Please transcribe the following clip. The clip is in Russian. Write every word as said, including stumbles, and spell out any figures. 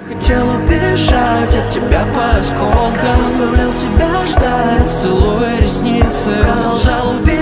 Хотел убежать от тебя по осколкам, заставлял тебя ждать, целуя ресницы, продолжал убегать.